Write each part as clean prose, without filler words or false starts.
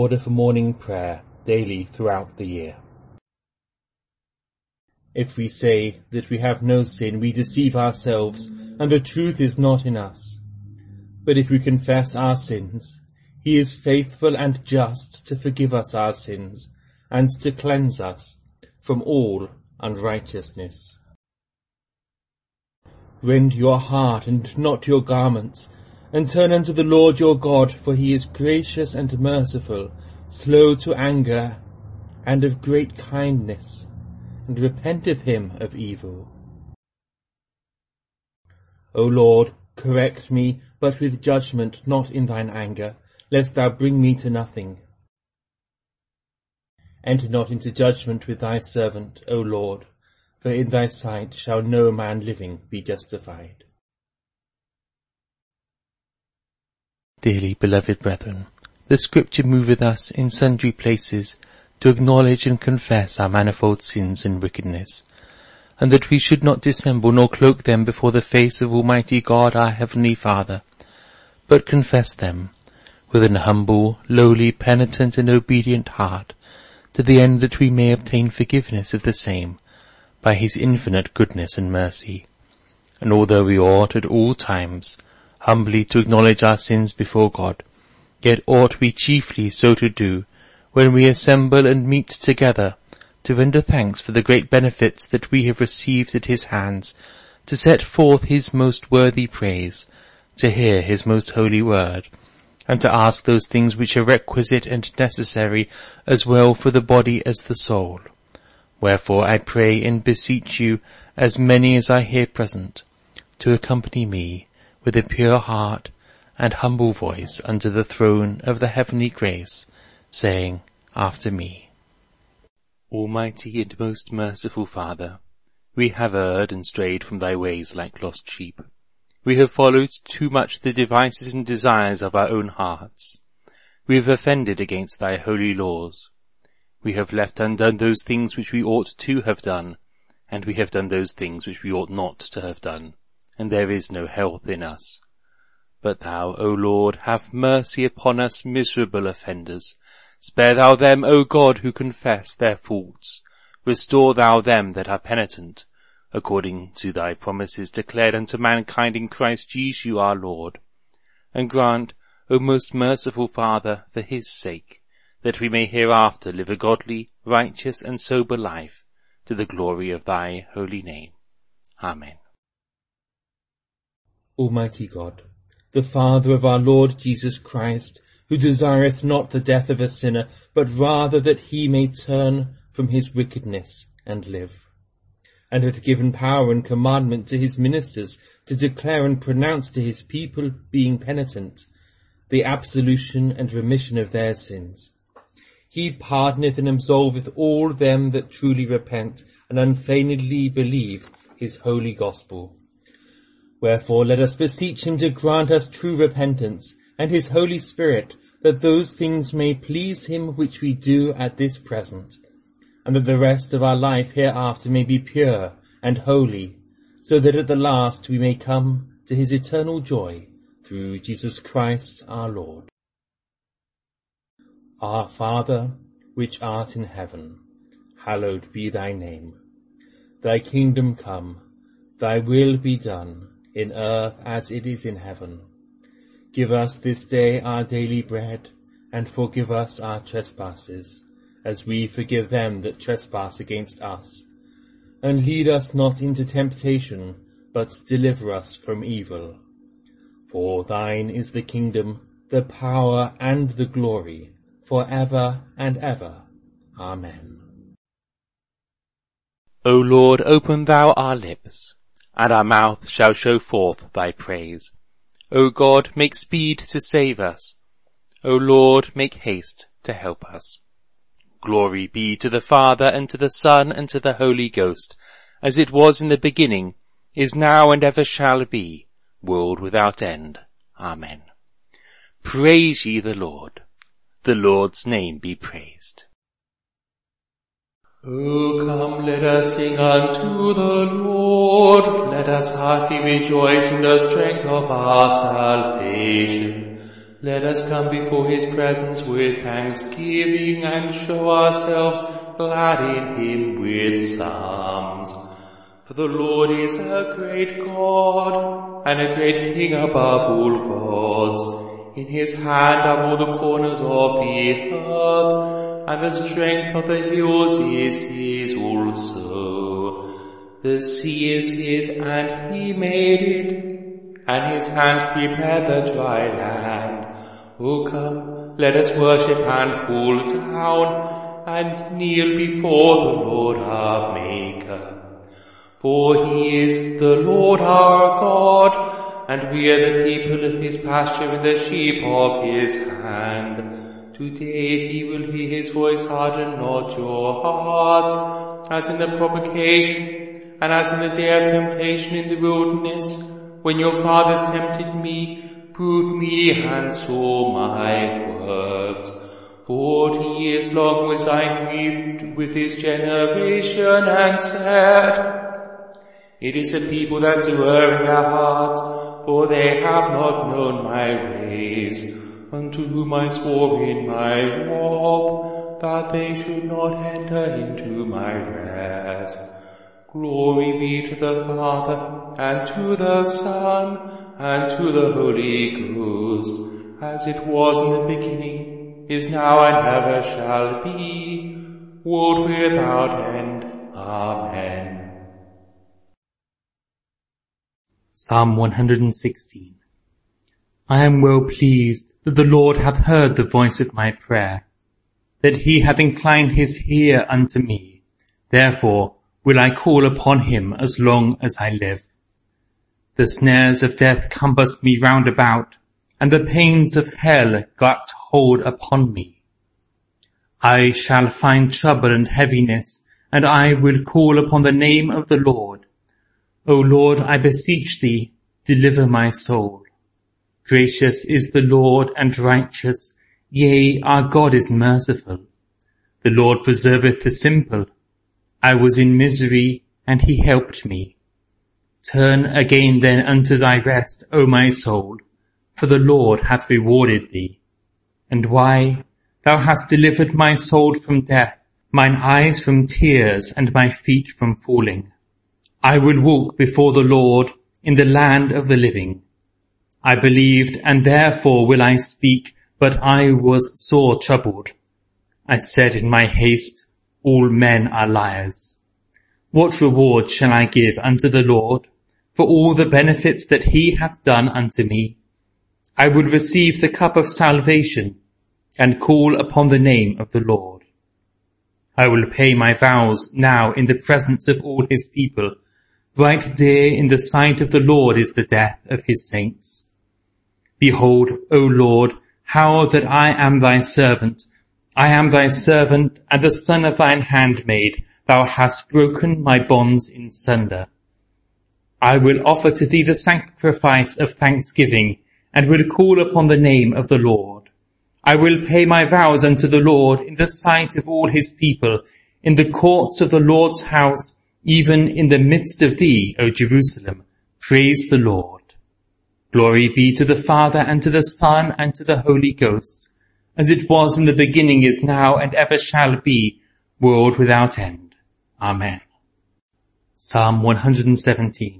order for morning prayer daily throughout the year. If we say that we have no sin, we deceive ourselves, and the truth is not in us. But if we confess our sins, he is faithful and just to forgive us our sins, and to cleanse us from all unrighteousness. Rend your heart and not your garments, and turn unto the Lord your God, for he is gracious and merciful, slow to anger, and of great kindness, and repenteth him of evil. O Lord, correct me, but with judgment, not in thine anger, lest thou bring me to nothing. Enter not into judgment with thy servant, O Lord, for in thy sight shall no man living be justified. Dearly beloved brethren, the Scripture moveth us in sundry places to acknowledge and confess our manifold sins and wickedness, and that we should not dissemble nor cloak them before the face of Almighty God our Heavenly Father, but confess them with an humble, lowly, penitent, and obedient heart, to the end that we may obtain forgiveness of the same by his infinite goodness and mercy. And although we ought at all times humbly to acknowledge our sins before God, yet ought we chiefly so to do when we assemble and meet together, to render thanks for the great benefits that we have received at his hands, to set forth his most worthy praise, to hear his most holy word, and to ask those things which are requisite and necessary as well for the body as the soul. Wherefore I pray and beseech you, as many as are here present, to accompany me with a pure heart and humble voice unto the throne of the heavenly grace, saying after me, Almighty and most merciful Father, we have erred and strayed from thy ways like lost sheep. We have followed too much the devices and desires of our own hearts. We have offended against thy holy laws. We have left undone those things which we ought to have done, and we have done those things which we ought not to have done, and there is no health in us. But thou, O Lord, have mercy upon us miserable offenders. Spare thou them, O God, who confess their faults. Restore thou them that are penitent, according to thy promises declared unto mankind in Christ Jesus our Lord. And grant, O most merciful Father, for his sake, that we may hereafter live a godly, righteous, and sober life, to the glory of thy holy name. Amen. Almighty God, the Father of our Lord Jesus Christ, who desireth not the death of a sinner, but rather that he may turn from his wickedness and live, and hath given power and commandment to his ministers to declare and pronounce to his people, being penitent, the absolution and remission of their sins. He pardoneth and absolveth all them that truly repent and unfeignedly believe his holy gospel. Wherefore let us beseech him to grant us true repentance, and his Holy Spirit, that those things may please him which we do at this present, and that the rest of our life hereafter may be pure and holy, so that at the last we may come to his eternal joy, through Jesus Christ our Lord. Our Father, which art in heaven, hallowed be thy name. Thy kingdom come, thy will be done, in earth as it is in heaven. Give us this day our daily bread, and forgive us our trespasses, as we forgive them that trespass against us. And lead us not into temptation, but deliver us from evil. For thine is the kingdom, the power, and the glory, for ever and ever. Amen. O Lord, open thou our lips, and our mouth shall show forth thy praise. O God, make speed to save us. O Lord, make haste to help us. Glory be to the Father, and to the Son, and to the Holy Ghost, as it was in the beginning, is now, and ever shall be, world without end. Amen. Praise ye the Lord. The Lord's name be praised. O come, let us sing unto the Lord. Let us heartily rejoice in the strength of our salvation. Let us come before his presence with thanksgiving and show ourselves glad in him with psalms. For the Lord is a great God and a great King above all gods. In his hand are all the corners of the earth, and the strength of the hills is his also. The sea is his, and he made it, and his hands prepared the dry land. O come, let us worship and fall down, and kneel before the Lord our Maker. For he is the Lord our God, and we are the people of his pasture and the sheep of his hand. Today he will hear his voice, harden not your hearts, as in the provocation, and as in the day of temptation in the wilderness, when your fathers tempted me, proved me, and saw my works. 40 years long was I grieved with his generation, and said, It is a people that do err in their hearts, for they have not known my ways, unto whom I swore in my wrath, that they should not enter into my rest. Glory be to the Father, and to the Son, and to the Holy Ghost, as it was in the beginning, is now, and ever shall be, world without end. Amen. Psalm 116. I am well pleased that the Lord hath heard the voice of my prayer, that he hath inclined his ear unto me. Therefore will I call upon him as long as I live. The snares of death compassed me round about, and the pains of hell got hold upon me. I shall find trouble and heaviness, and I will call upon the name of the Lord. O Lord, I beseech thee, deliver my soul. Gracious is the Lord and righteous, yea, our God is merciful. The Lord preserveth the simple. I was in misery, and he helped me. Turn again then unto thy rest, O my soul, for the Lord hath rewarded thee. And why? Thou hast delivered my soul from death, mine eyes from tears, and my feet from falling. I will walk before the Lord in the land of the living. I believed, and therefore will I speak, but I was sore troubled. I said in my haste, all men are liars. What reward shall I give unto the Lord for all the benefits that he hath done unto me? I will receive the cup of salvation and call upon the name of the Lord. I will pay my vows now in the presence of all his people. Right dear in the sight of the Lord is the death of his saints. Behold, O Lord, how that I am thy servant. I am thy servant and the son of thine handmaid. Thou hast broken my bonds in sunder. I will offer to thee the sacrifice of thanksgiving, and will call upon the name of the Lord. I will pay my vows unto the Lord in the sight of all his people, in the courts of the Lord's house, even in the midst of thee, O Jerusalem. Praise the Lord. Glory be to the Father, and to the Son, and to the Holy Ghost, as it was in the beginning, is now, and ever shall be, world without end. Amen. Psalm 117.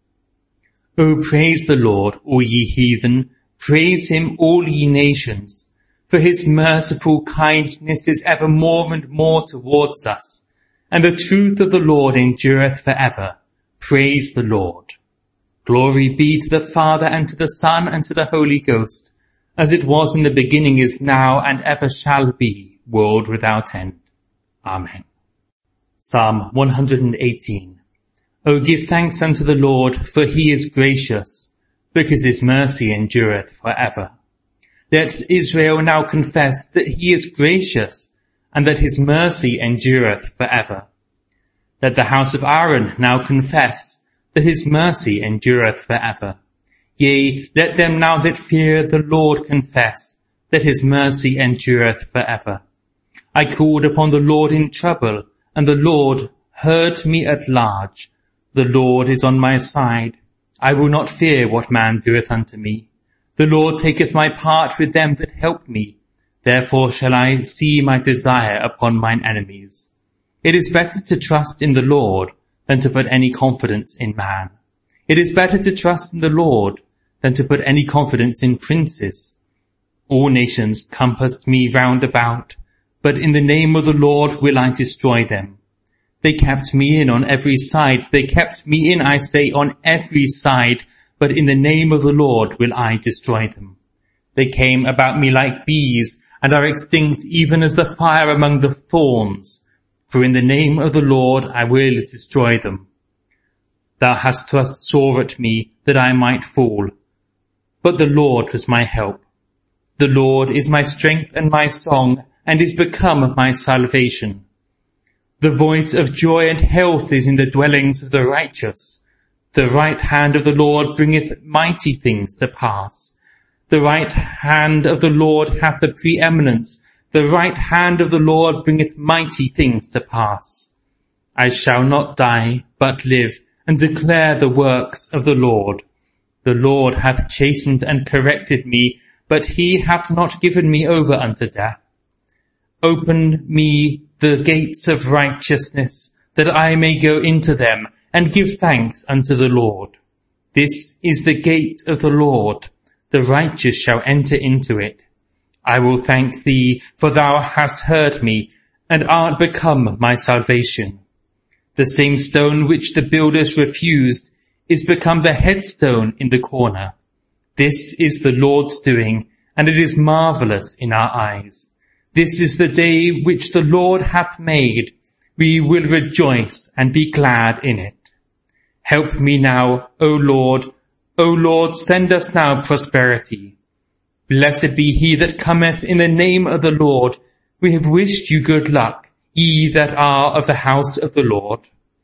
O praise the Lord, all ye heathen, praise him, all ye nations, for his merciful kindness is ever more and more towards us, and the truth of the Lord endureth for ever. Praise the Lord. Glory be to the Father, and to the Son, and to the Holy Ghost, as it was in the beginning, is now, and ever shall be, world without end. Amen. Psalm 118. O give thanks unto the Lord, for he is gracious, because his mercy endureth for ever. Let Israel now confess that he is gracious, and that his mercy endureth for ever. Let the house of Aaron now confess that his mercy endureth for ever. Yea, let them now that fear the Lord confess that his mercy endureth for ever. I called upon the Lord in trouble, and the Lord heard me at large. The Lord is on my side. I will not fear what man doeth unto me. The Lord taketh my part with them that help me. Therefore shall I see my desire upon mine enemies. It is better to trust in the Lord than to put any confidence in man. It is better to trust in the Lord than to put any confidence in princes. All nations compassed me round about, but in the name of the Lord will I destroy them. They kept me in on every side. They kept me in, I say, on every side, but in the name of the Lord will I destroy them. They came about me like bees, and are extinct even as the fire among the thorns. For in the name of the Lord I will destroy them. Thou hast thrust sore at me, that I might fall. But the Lord was my help. The Lord is my strength and my song, and is become my salvation. The voice of joy and health is in the dwellings of the righteous. The right hand of the Lord bringeth mighty things to pass. The right hand of the Lord hath the preeminence. The right hand of the Lord bringeth mighty things to pass. I shall not die, but live, and declare the works of the Lord. The Lord hath chastened and corrected me, but he hath not given me over unto death. Open me the gates of righteousness, that I may go into them, and give thanks unto the Lord. This is the gate of the Lord. The righteous shall enter into it. I will thank thee, for thou hast heard me, and art become my salvation. The same stone which the builders refused is become the headstone in the corner. This is the Lord's doing, and it is marvelous in our eyes. This is the day which the Lord hath made. We will rejoice and be glad in it. Help me now, O Lord. O Lord, send us now prosperity. Blessed be he that cometh in the name of the Lord. We have wished you good luck, ye that are of the house of the Lord.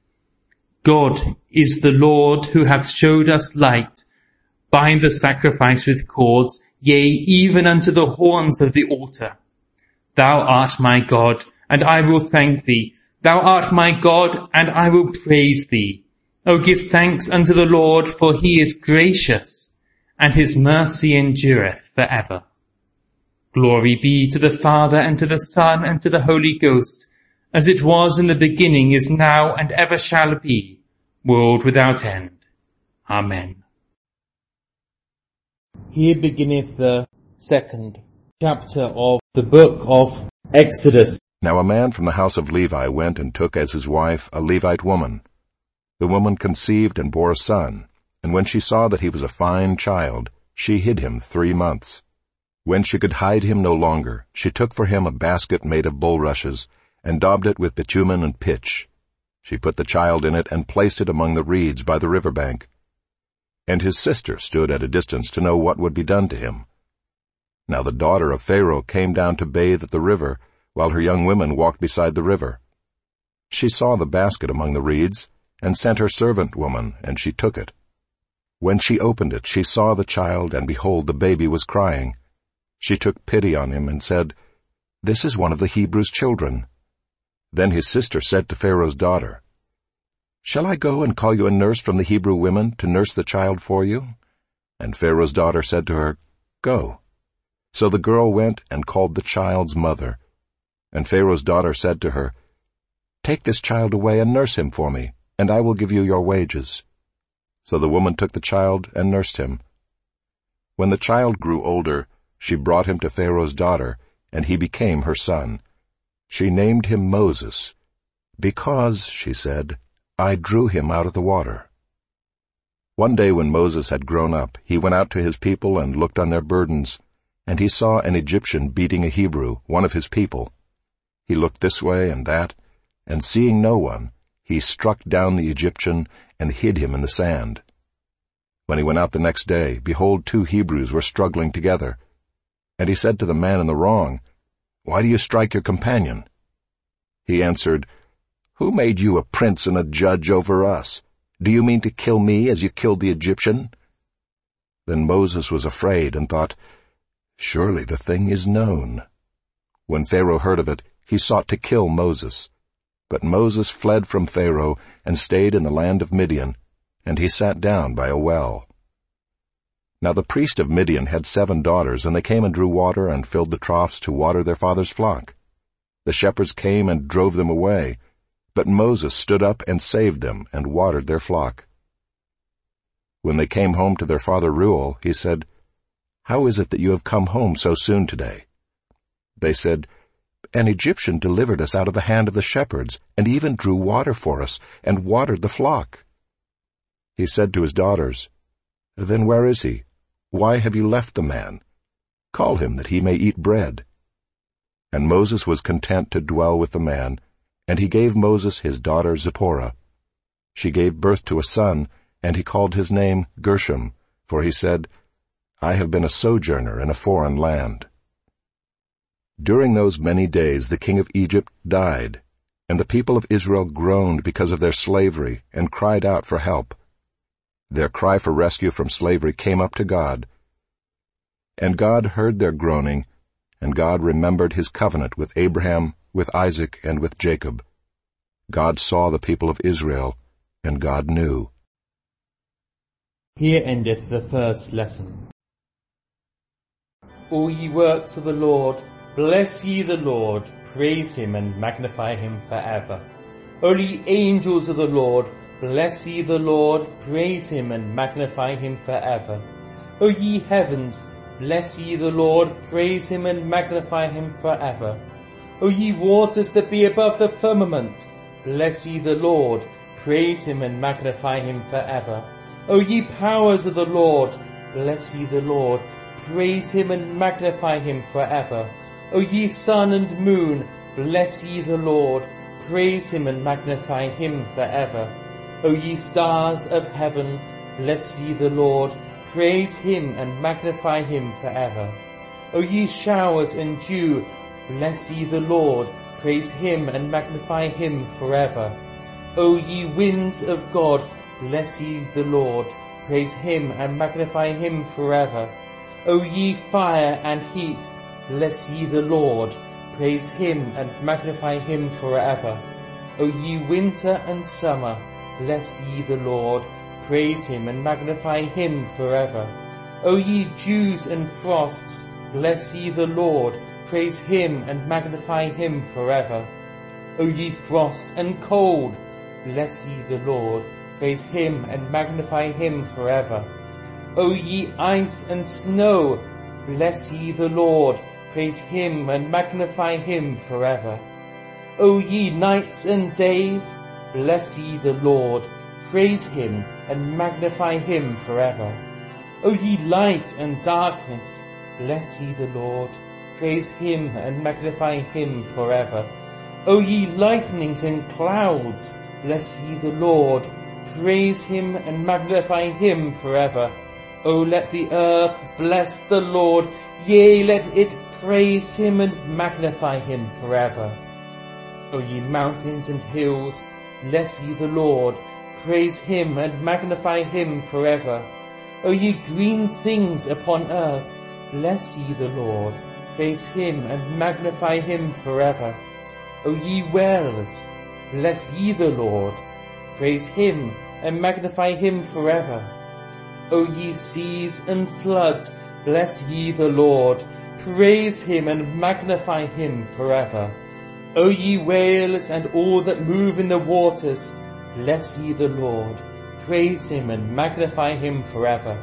God is the Lord who hath showed us light. Bind the sacrifice with cords, yea, even unto the horns of the altar. Thou art my God, and I will thank thee. Thou art my God, and I will praise thee. O give thanks unto the Lord, for he is gracious, and his mercy endureth for ever. Glory be to the Father, and to the Son, and to the Holy Ghost, as it was in the beginning, is now, and ever shall be, world without end. Amen. Here beginneth the second chapter of the book of Exodus. Now a man from the house of Levi went and took as his wife a Levite woman. The woman conceived and bore a son, and when she saw that he was a fine child, she hid him 3 months. When she could hide him no longer, she took for him a basket made of bulrushes, and daubed it with bitumen and pitch. She put the child in it and placed it among the reeds by the river bank. And his sister stood at a distance to know what would be done to him. Now the daughter of Pharaoh came down to bathe at the river, while her young women walked beside the river. She saw the basket among the reeds, and sent her servant woman, and she took it. When she opened it, she saw the child, and behold, the baby was crying. She took pity on him, and said, "This is one of the Hebrews' children." Then his sister said to Pharaoh's daughter, "Shall I go and call you a nurse from the Hebrew women to nurse the child for you?" And Pharaoh's daughter said to her, "Go." So the girl went and called the child's mother. And Pharaoh's daughter said to her, "Take this child away and nurse him for me, and I will give you your wages." So the woman took the child and nursed him. When the child grew older, she brought him to Pharaoh's daughter, and he became her son. She named him Moses, because, she said, I drew him out of the water. One day when Moses had grown up, he went out to his people and looked on their burdens, and he saw an Egyptian beating a Hebrew, one of his people. He looked this way and that, and seeing no one, he struck down the Egyptian and hid him in the sand. When he went out the next day, behold, 2 Hebrews were struggling together. And he said to the man in the wrong, "Why do you strike your companion?" He answered, "Who made you a prince and a judge over us? Do you mean to kill me as you killed the Egyptian?" Then Moses was afraid and thought, "Surely the thing is known." When Pharaoh heard of it, he sought to kill Moses. But Moses fled from Pharaoh and stayed in the land of Midian, and he sat down by a well. Now the priest of Midian had 7 daughters, and they came and drew water and filled the troughs to water their father's flock. The shepherds came and drove them away, but Moses stood up and saved them and watered their flock. When they came home to their father Reuel, he said, "How is it that you have come home so soon today?" They said, "An Egyptian delivered us out of the hand of the shepherds, and even drew water for us, and watered the flock." He said to his daughters, "Then where is he? Why have you left the man? Call him that he may eat bread." And Moses was content to dwell with the man, and he gave Moses his daughter Zipporah. She gave birth to a son, and he called his name Gershom, for he said, "I have been a sojourner in a foreign land." During those many days the king of Egypt died, and the people of Israel groaned because of their slavery and cried out for help. Their cry for rescue from slavery came up to God. And God heard their groaning, and God remembered his covenant with Abraham, with Isaac, and with Jacob. God saw the people of Israel, and God knew. Here endeth the first lesson. All ye works of the Lord, bless ye the Lord, praise him and magnify him forever. O ye angels of the Lord, bless ye the Lord, praise him and magnify him forever. O ye heavens, bless ye the Lord, praise him and magnify him forever. O ye waters that be above the firmament, bless ye the Lord, praise him and magnify him forever. O ye powers of the Lord, bless ye the Lord, praise him and magnify him forever. O ye sun and moon, bless ye the Lord, praise him and magnify him forever. O ye stars of heaven, bless ye the Lord, praise him and magnify him forever. O ye showers and dew, bless ye the Lord, praise him and magnify him forever. O ye winds of God, bless ye the Lord, praise him and magnify him forever. O ye fire and heat, bless ye the Lord, praise him and magnify him forever. O ye winter and summer, bless ye the Lord, praise him and magnify him forever. O ye dews and frosts, bless ye the Lord, praise him and magnify him forever. O ye frost and cold, bless ye the Lord, praise him and magnify him forever. O ye ice and snow, bless ye the Lord, praise him and magnify him forever. O ye nights and days, bless ye the Lord, praise him and magnify him forever. O ye light and darkness, bless ye the Lord, praise him and magnify him forever. O ye lightnings and clouds, bless ye the Lord, praise him and magnify him forever. O let the earth bless the Lord, yea, let it praise him and magnify him forever. O ye mountains and hills, bless ye the Lord, praise him and magnify him forever. O ye green things upon earth, bless ye the Lord, praise him and magnify him forever. O ye wells, bless ye the Lord, praise him and magnify him forever. O ye seas and floods, bless ye the Lord, praise him and magnify him forever. O ye whales and all that move in the waters, bless ye the Lord, praise him and magnify him forever.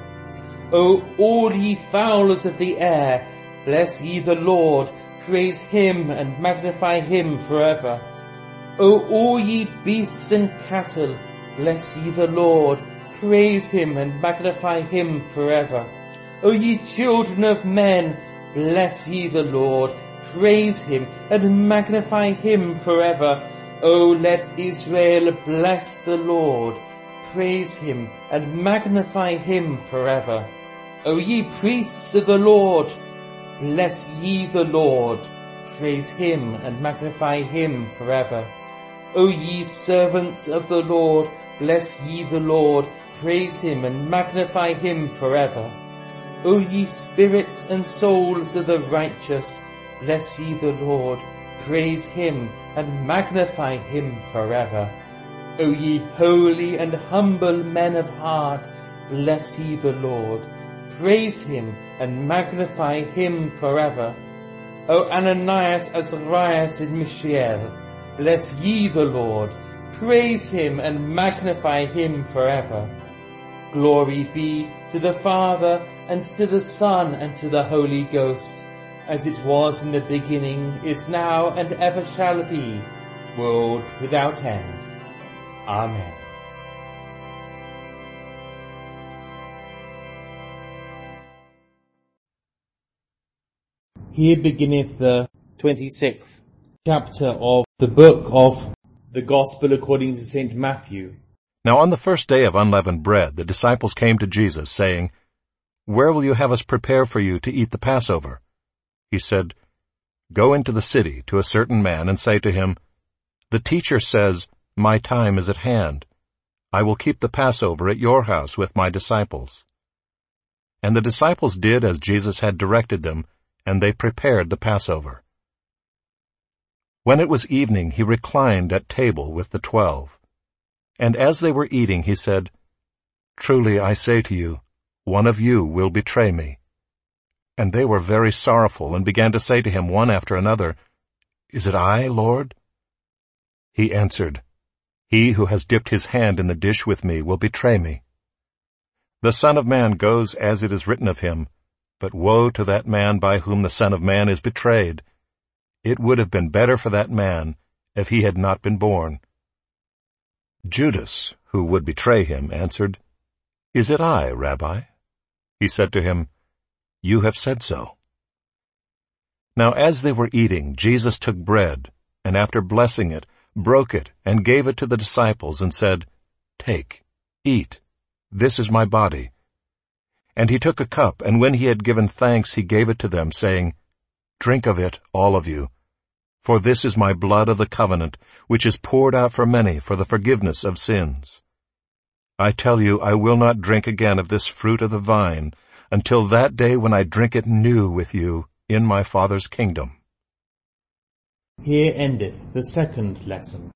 O all ye fowlers of the air, bless ye the Lord, praise him and magnify him forever. O all ye beasts and cattle, bless ye the Lord, praise him and magnify him forever. O ye children of men, bless ye the Lord, praise him and magnify him forever. O let Israel bless the Lord, praise him and magnify him forever. O ye priests of the Lord, bless ye the Lord, praise him and magnify him forever. O ye servants of the Lord, bless ye the Lord, praise him and magnify him forever. O ye spirits and souls of the righteous, bless ye the Lord, praise him and magnify him forever. O ye holy and humble men of heart, bless ye the Lord, praise him and magnify him forever. O Ananias, Azarias, and Mishael, bless ye the Lord, praise him and magnify him forever. Glory be to the Father, and to the Son, and to the Holy Ghost, as it was in the beginning, is now, and ever shall be, world without end. Amen. Here beginneth the 26th chapter of the book of the Gospel according to St. Matthew. Now on the first day of unleavened bread, the disciples came to Jesus, saying, "Where will you have us prepare for you to eat the Passover?" He said, "Go into the city to a certain man and say to him, 'The teacher says, my time is at hand. I will keep the Passover at your house with my disciples.'" And the disciples did as Jesus had directed them, and they prepared the Passover. When it was evening, he reclined at table with the 12. And as they were eating, he said, "Truly I say to you, one of you will betray me." And they were very sorrowful, and began to say to him one after another, "Is it I, Lord?" He answered, "He who has dipped his hand in the dish with me will betray me. The Son of Man goes as it is written of him, but woe to that man by whom the Son of Man is betrayed. It would have been better for that man if he had not been born." Judas, who would betray him, answered, "Is it I, Rabbi?" He said to him, "You have said so." Now as they were eating, Jesus took bread, and after blessing it, broke it, and gave it to the disciples, and said, "Take, eat, this is my body." And he took a cup, and when he had given thanks, he gave it to them, saying, "Drink of it, all of you, for this is my blood of the covenant, which is poured out for many for the forgiveness of sins. I tell you, I will not drink again of this fruit of the vine, until that day when I drink it new with you in my Father's kingdom." Here endeth the second lesson.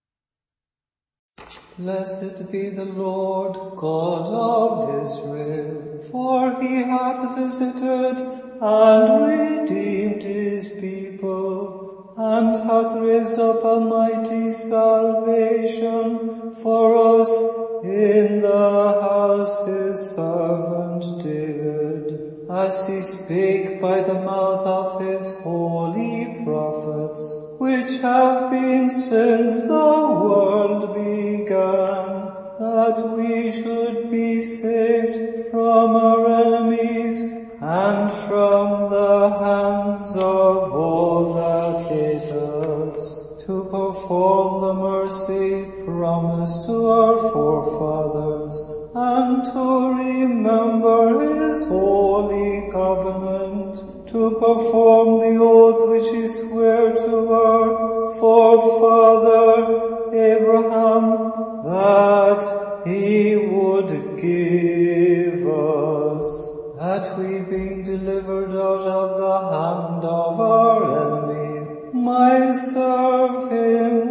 Blessed be the Lord God of Israel, for he hath visited and redeemed his people, and hath raised up a mighty salvation for us in the house his servant David, as he spake by the mouth of his holy prophets, which have been since the world began, that we should be saved from our enemies and from the hands of all that hate us, to perform the mercy promised to our forefathers, and to remember his holy covenant, to perform the oath which he sware to our forefather Abraham, that he would give us, that we, being delivered out of the hand of our enemies, might serve him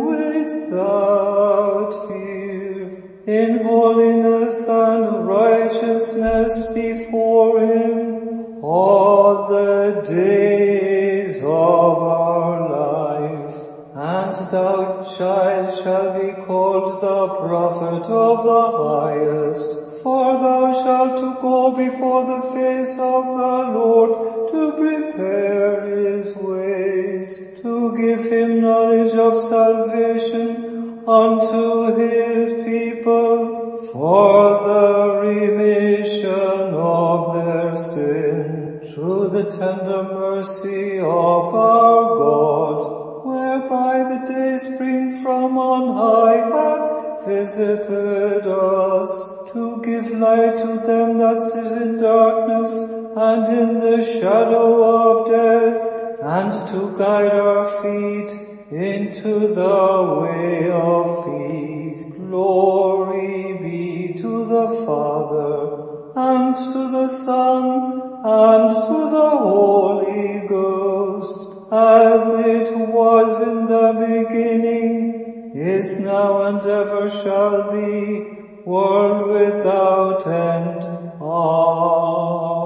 without fear, in holiness and righteousness before him all the days of our life. And thou, child, shalt be called the prophet of the highest, for thou shalt to go before the face of the Lord, to prepare his ways, to give him knowledge of salvation unto his people, for the remission of their sin, through the tender mercy of our God, whereby the day spring from on high hath visited us, to give light to them that sit in darkness and in the shadow of death, and to guide our feet into the way of peace. Glory be to the Father, and to the Son, and to the Holy Ghost, as it was in the beginning, is now, and ever shall be, world without end. Amen.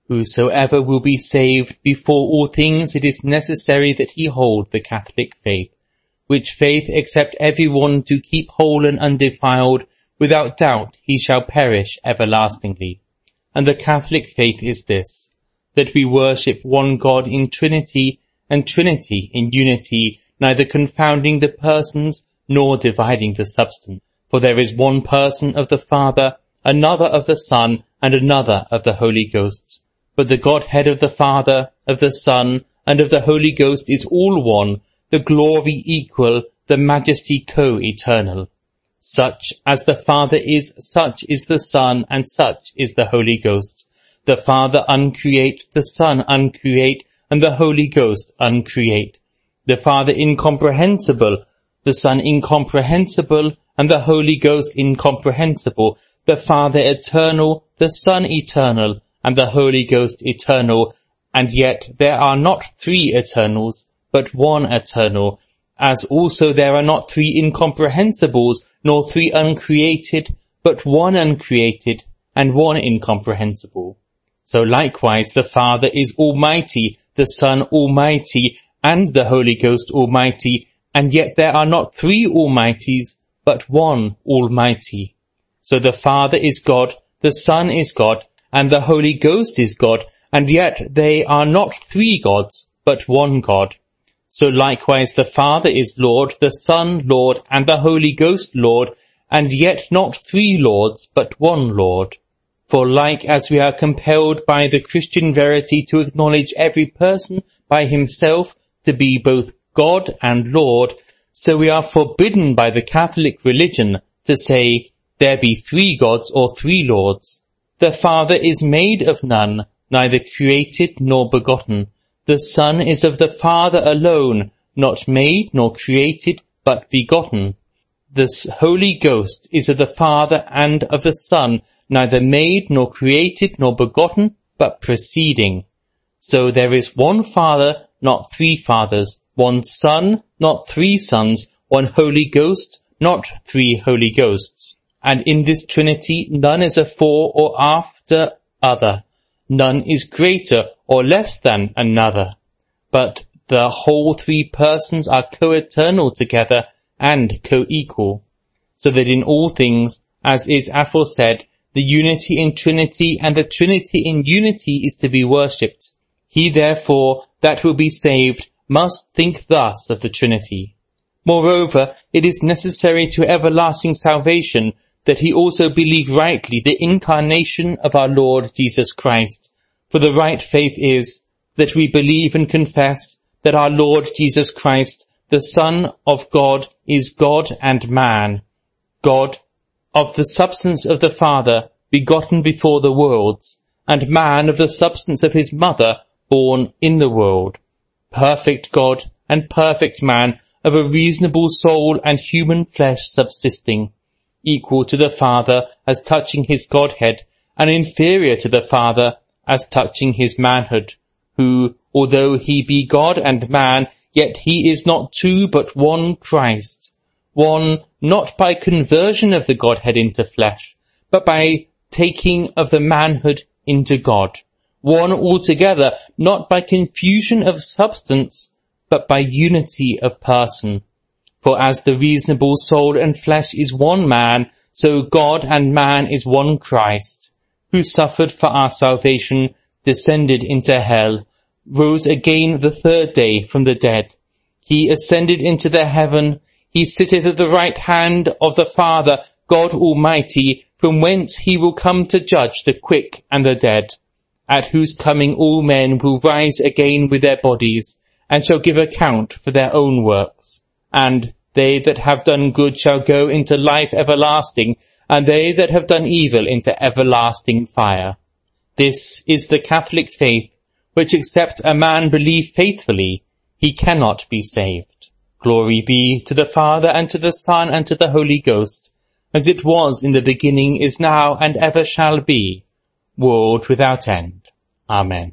Whosoever will be saved, before all things it is necessary that he hold the Catholic faith, which faith except every one do keep whole and undefiled, without doubt he shall perish everlastingly. And the Catholic faith is this, that we worship one God in Trinity, and Trinity in unity, neither confounding the persons nor dividing the substance. For there is one person of the Father, another of the Son, and another of the Holy Ghost. But the Godhead of the Father, of the Son, and of the Holy Ghost is all one, the glory equal, the majesty co-eternal. Such as the Father is, such is the Son, and such is the Holy Ghost. The Father uncreate, the Son uncreate, and the Holy Ghost uncreate. The Father incomprehensible, the Son incomprehensible, and the Holy Ghost incomprehensible. The Father eternal, the Son eternal, and the Holy Ghost eternal. And yet there are not three eternals, but one eternal, as also there are not three incomprehensibles, nor three uncreated, but one uncreated, and one incomprehensible. So likewise the Father is almighty, the Son almighty, and the Holy Ghost almighty, and yet there are not three almighties, but one almighty. So the Father is God, the Son is God, and the Holy Ghost is God, and yet they are not three gods, but one God. So likewise the Father is Lord, the Son Lord, and the Holy Ghost Lord, and yet not three Lords, but one Lord. For like as we are compelled by the Christian verity to acknowledge every person by himself to be both God and Lord, so we are forbidden by the Catholic religion to say, there be three gods or three lords. The Father is made of none, neither created nor begotten. The Son is of the Father alone, not made nor created, but begotten. The Holy Ghost is of the Father and of the Son, neither made nor created nor begotten, but proceeding. So there is one Father, not three fathers, one Son, not three sons, one Holy Ghost, not three Holy Ghosts. And in this Trinity none is afore or after other, none is greater or less than another, but the whole three persons are co-eternal together and co-equal, so that in all things, as is aforesaid, the unity in Trinity and the Trinity in unity is to be worshipped. He therefore that will be saved must think thus of the Trinity. Moreover, it is necessary to everlasting salvation that he also believe rightly the incarnation of our Lord Jesus Christ. For the right faith is that we believe and confess that our Lord Jesus Christ, the Son of God, is God and man, God of the substance of the Father, begotten before the worlds, and man of the substance of his mother, born in the world, perfect God and perfect man, of a reasonable soul and human flesh subsisting, equal to the Father as touching his Godhead, and inferior to the Father as touching his manhood, who, although he be God and man, yet he is not two but one Christ, one not by conversion of the Godhead into flesh, but by taking of the manhood into God, one altogether, not by confusion of substance, but by unity of person. For as the reasonable soul and flesh is one man, so God and man is one Christ, who suffered for our salvation, descended into hell, rose again the third day from the dead. He ascended into the heaven, he sitteth at the right hand of the Father, God Almighty, from whence he will come to judge the quick and the dead, at whose coming all men will rise again with their bodies, and shall give account for their own works. And they that have done good shall go into life everlasting, and they that have done evil into everlasting fire. This is the Catholic faith, which except a man believe faithfully, he cannot be saved. Glory be to the Father, and to the Son, and to the Holy Ghost, as it was in the beginning, is now, and ever shall be, world without end. Amen.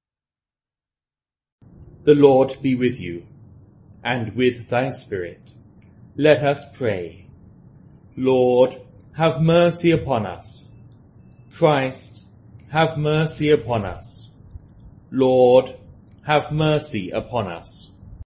The Lord be with you, and with thy spirit. Let us pray. Lord, have mercy upon us. Christ, have mercy upon us. Lord, have mercy upon us.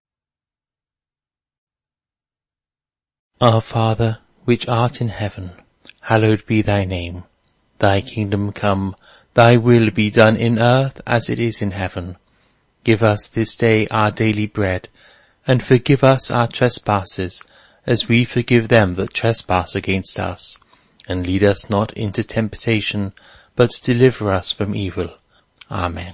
Our Father, which art in heaven, hallowed be thy name. Thy kingdom come, thy will be done in earth as it is in heaven. Give us this day our daily bread, and forgive us our trespasses, as we forgive them that trespass against us. And lead us not into temptation, but deliver us from evil. Amen.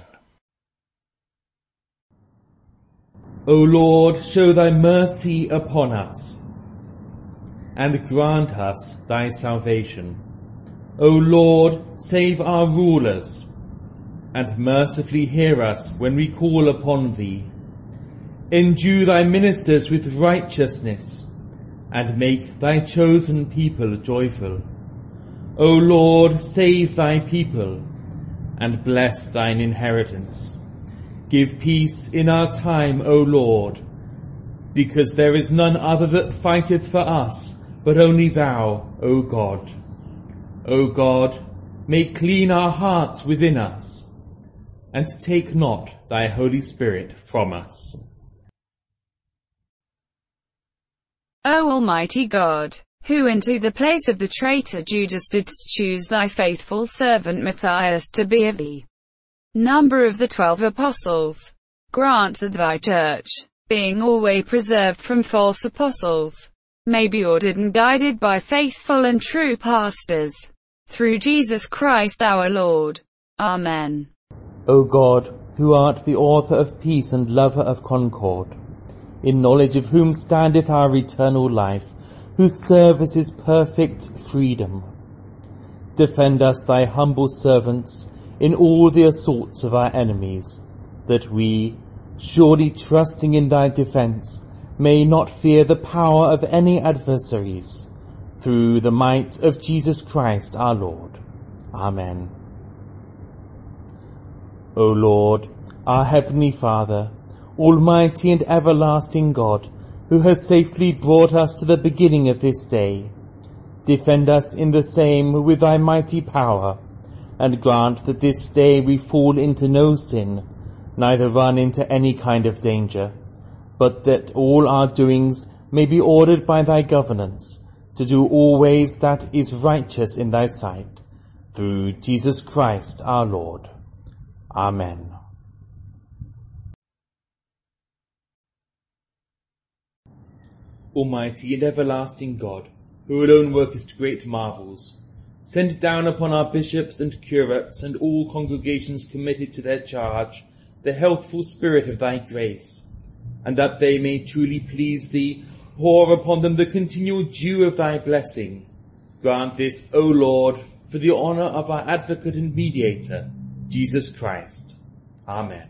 O Lord, show thy mercy upon us, and grant us thy salvation. O Lord, save our rulers, and mercifully hear us when we call upon thee. Endue thy ministers with righteousness, and make thy chosen people joyful. O Lord, save thy people, and bless thine inheritance. Give peace in our time, O Lord, because there is none other that fighteth for us, but only thou, O God. O God, make clean our hearts within us, and take not thy Holy Spirit from us. O Almighty God, who into the place of the traitor Judas didst choose thy faithful servant Matthias to be of the number of the 12 apostles, grant that thy church, being always preserved from false apostles, may be ordered and guided by faithful and true pastors, through Jesus Christ our Lord. Amen. O God, who art the author of peace and lover of concord, in knowledge of whom standeth our eternal life, whose service is perfect freedom, defend us, thy humble servants, in all the assaults of our enemies, that we, surely trusting in thy defence, may not fear the power of any adversaries, through the might of Jesus Christ our Lord. Amen. O Lord, our heavenly Father, almighty and everlasting God, who has safely brought us to the beginning of this day, defend us in the same with thy mighty power, and grant that this day we fall into no sin, neither run into any kind of danger, but that all our doings may be ordered by thy governance, to do always that is righteous in thy sight, through Jesus Christ our Lord. Amen. Almighty and everlasting God, who alone workest great marvels, send down upon our bishops and curates and all congregations committed to their charge the healthful spirit of thy grace, and that they may truly please thee, pour upon them the continual dew of thy blessing. Grant this, O Lord, for the honour of our advocate and mediator, Jesus Christ. Amen.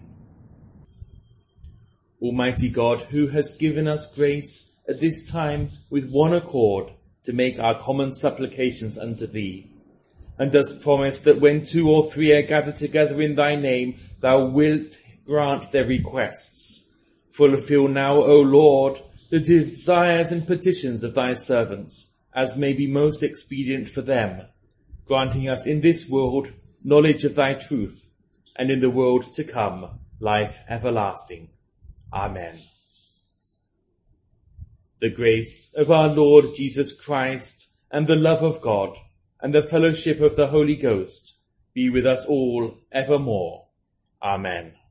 Almighty God, who hast given us grace at this time with one accord to make our common supplications unto thee, and dost promise that when 2 or 3 are gathered together in thy name, thou wilt grant their requests. Fulfill now, O Lord, the desires and petitions of thy servants, as may be most expedient for them, granting us in this world knowledge of thy truth, and in the world to come life everlasting. Amen. The grace of our Lord Jesus Christ, and the love of God, and the fellowship of the Holy Ghost be with us all evermore. Amen.